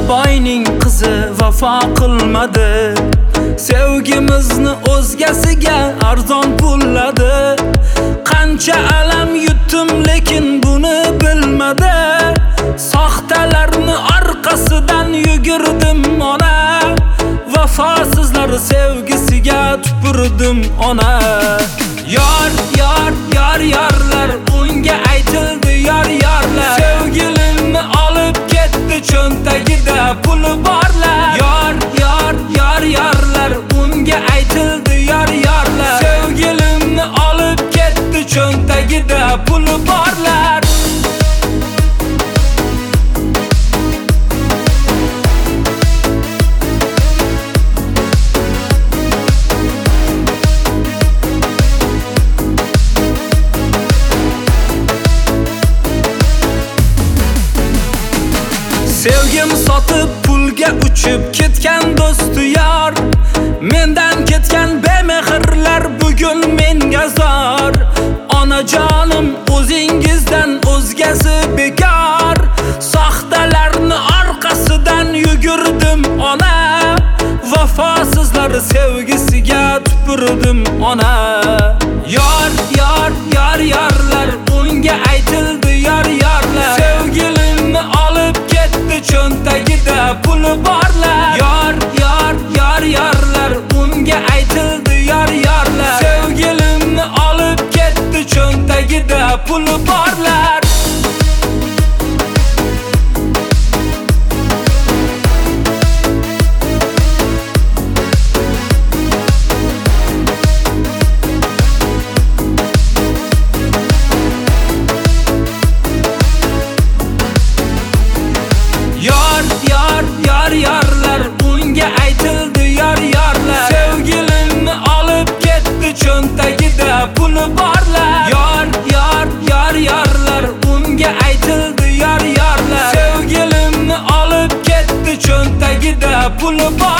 boyning qizi vafo qilmadi. Sevgimizni o'zgasiga arzon pulladi. Qancha alam yutdim lekin buni bilmadi. Soxtalarni orqasidan yugurdim ona. Vafosizlar sevgisiga tupurdim ona. Yor yor yor yorlar, unga aytildi yor yorlar. Sevgilimni olib ketdi, cho'ntagida puli borlar. Yor yor yor yorlar, unga aytildi yor yorlar. Sevgilimni olib ketdi, cho'ntagida puli borlar. Sevgim sotib pulga uchib ketgan do'sti yor. Mendan ketgan bemehrlar bugun menga zor. Onajonim o'zingizdan o'zgasi bekor. Soxtalarni orqasidan yugurdim ona. Vafosizlar sevgisiga tupurdim ona. Yor yor yor yorlar, unga aytildi yor yorlar. Sevgilimni olib ketdi, cho'ntagida puli borlar. Yor yor yor yorlar, unga aytildi yor yorlar. Sevgilimni olib ketdi, cho'ntagida puli borlar. Yor yor yor yorlar, unga aytildi yor yorlar. Sevgilimni olib ketdi, cho'ntagida puli borlar. Yor yor yor yorlar, unga aytildi yor yorlar. Sevgilimni olib ketdi, cho'ntagida puli borlar.